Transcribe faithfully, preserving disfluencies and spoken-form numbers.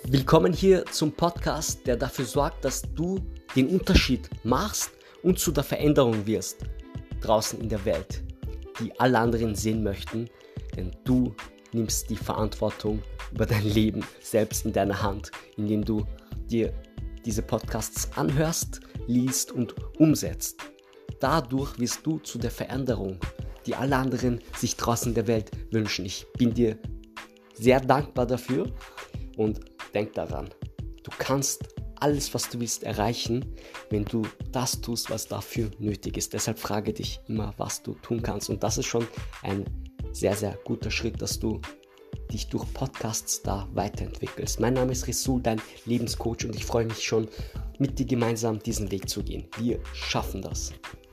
Willkommen hier zum Podcast, der dafür sorgt, dass du den Unterschied machst und zu der Veränderung wirst draußen in der Welt, die alle anderen sehen möchten, denn du nimmst die Verantwortung über dein Leben selbst in deiner Hand, indem du dir diese Podcasts anhörst, liest und umsetzt. Dadurch wirst du zu der Veränderung, die alle anderen sich draußen in der Welt wünschen. Ich bin dir sehr dankbar dafür und denk daran, du kannst alles, was du willst, erreichen, wenn du das tust, was dafür nötig ist. Deshalb frage dich immer, was du tun kannst. Und das ist schon ein sehr, sehr guter Schritt, dass du dich durch Podcasts da weiterentwickelst. Mein Name ist Resul, dein Lebenscoach, und ich freue mich schon, mit dir gemeinsam diesen Weg zu gehen. Wir schaffen das.